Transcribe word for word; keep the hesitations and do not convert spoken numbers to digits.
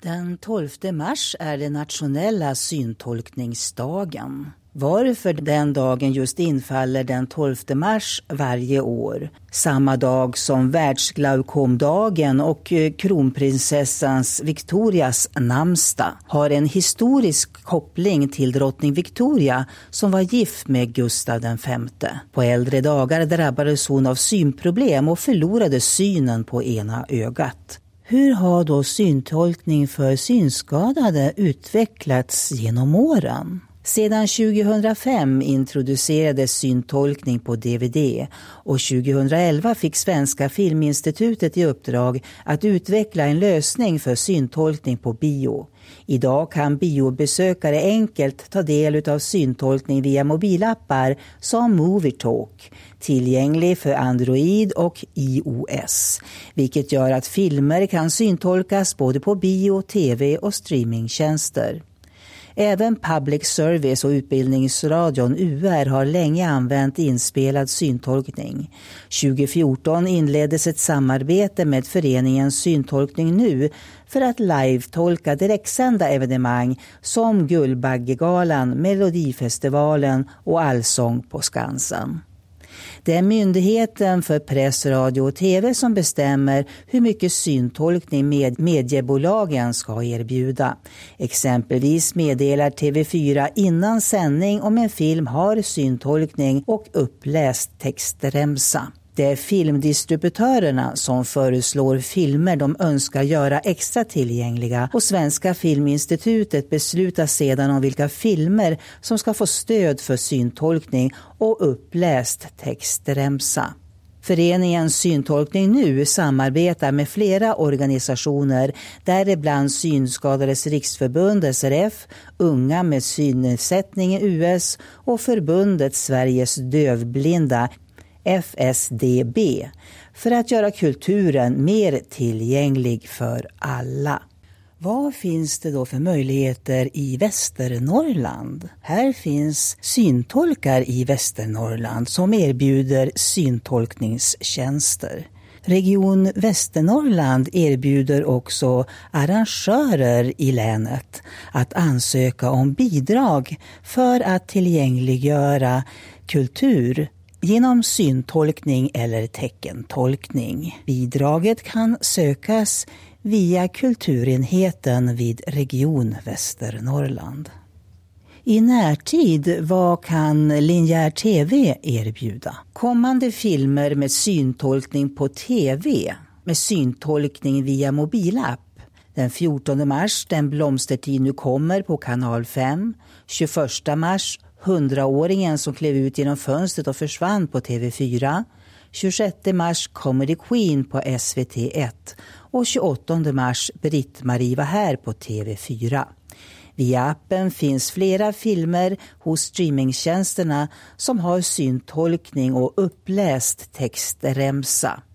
Den tolfte mars är den nationella syntolkningsdagen. Varför den dagen just infaller den tolfte mars varje år, samma dag som världsglaukomdagen och kronprinsessans Victorias namnsdag, har en historisk koppling till drottning Victoria som var gift med Gustav den femte. På äldre dagar drabbades hon av synproblem och förlorade synen på ena ögat. Hur har då syntolkning för synskadade utvecklats genom åren? Sedan tjugohundrafem introducerades syntolkning på D V D och tjugohundraelva fick Svenska Filminstitutet i uppdrag att utveckla en lösning för syntolkning på bio. Idag kan biobesökare enkelt ta del av syntolkning via mobilappar som MovieTalk, tillgänglig för Android och iOS, vilket gör att filmer kan syntolkas både på bio, tv och streamingtjänster. Även Public Service och Utbildningsradion U R har länge använt inspelad syntolkning. tjugohundrafjorton inleddes ett samarbete med föreningen Syntolkning Nu för att live-tolka direktsända evenemang som Guldbaggegalan, Melodifestivalen och Allsång på Skansen. Det är myndigheten för press, radio och tv som bestämmer hur mycket syntolkning med mediebolagen ska erbjuda. Exempelvis meddelar T V fyra innan sändning om en film har syntolkning och uppläst textremsa. Det är filmdistributörerna som föreslår filmer de önskar göra extra tillgängliga och Svenska Filminstitutet beslutar sedan om vilka filmer som ska få stöd för syntolkning och uppläst textremsa. Föreningen Syntolkning Nu samarbetar med flera organisationer, däribland Synskadades riksförbund S R F, Unga med synnedsättning U S och förbundet Sveriges dövblinda F S D B, för att göra kulturen mer tillgänglig för alla. Vad finns det då för möjligheter i Västernorrland? Här finns syntolkar i Västernorrland som erbjuder syntolkningstjänster. Region Västernorrland erbjuder också arrangörer i länet att ansöka om bidrag för att tillgängliggöra kultur genom syntolkning eller teckentolkning. Bidraget kan sökas via kulturenheten vid Region Västernorrland. I närtid, vad kan linjär tv erbjuda? Kommande filmer med syntolkning på tv, med syntolkning via mobilapp. Den fjortonde mars, Den blomstertid nu kommer på kanal fem. tjugoförsta mars, Hundraåringen som klev ut genom fönstret och försvann på T V fyra. tjugosjätte mars, Comedy Queen på S V T ett. Och tjugoåttonde mars, Britt-Marie var här på T V fyra. Via appen finns flera filmer hos streamingtjänsterna som har syntolkning och uppläst textremsa.